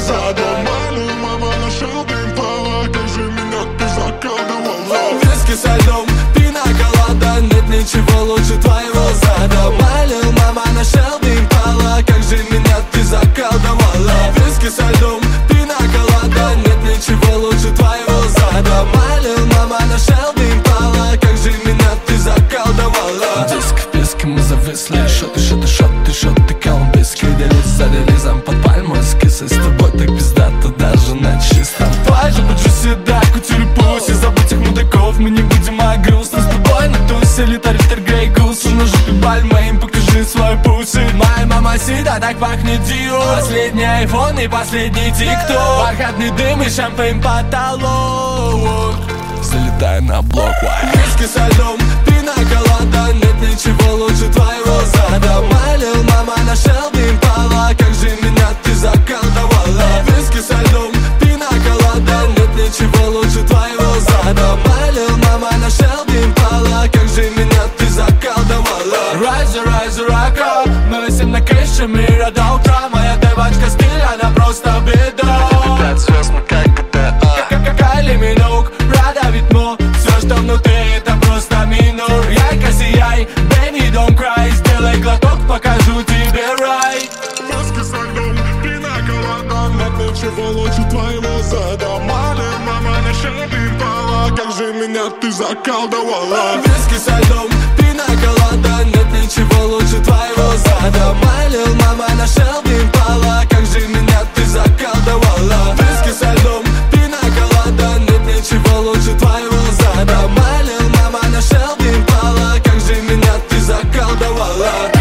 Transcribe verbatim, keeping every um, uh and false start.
задом. Малю, мама, нашел пимпала, как же меня ты заколдовала. Виски со льдом, пина-колада, нет ничего лучше твоего зада. Малю, мама, нашел пимпала, как же меня ты заколдовала. Виски со льдом, пина-колада, нет ничего лучше твоего зада. Малю, мама, нашел пимпала, как же меня ты заколдовала. Диск в песке мы зависли, шоты, шоты, шоты, шоты, колумбийский делись за релизом под пальмой с кисой. С тобой так пиздато даже на чистом. Твоя же поджуси, да, кутюри пуси. Забудь их мудаков, мы не будем, а грустно с тобой на тусе. Литар, литар, грей гус, на жопе Бальмейн, покажи свой пуси. Моя мама сида, так пахнет Диор. Последний айфон и последний тикток. Бархатный дым и шампейн потолок. Залетай на блок, виски со льдом, пина-колада, нет ничего лучше твоего зада. Малил, мама, нашел пимпала, как же меня ты заколдовала. Виски со льдом, пина-колада, нет ничего лучше твоего зада. Малил, мама, нашел пимпала, как же меня ты заколдовала. Rise, rise, rock up, мы висим на крыше мира до утра. Моя девочка стиль, она просто беда. Пять звезд, мы как джи ти эй. Кайли Миноуг, Прада Витмо, все, что внутри, это просто минор. Ярко сияй, baby, don't cry, сделай глоток, покажу тебе рай. Виски со льдом, пина-колада, нет ничего лучше твоего зада. Малю, мама, нашел пимпала, как же меня ты заколдовала. Виски со льдом, пина-колада, нет ничего лучше твоего зада. Малил, мама, нашел пимпала, как же меня ты заколдовала. Виски со льдом, пина-колада, нет ничего лучше твоего зада. Малил, мама, нашел пимпала, как же меня ты заколдовала.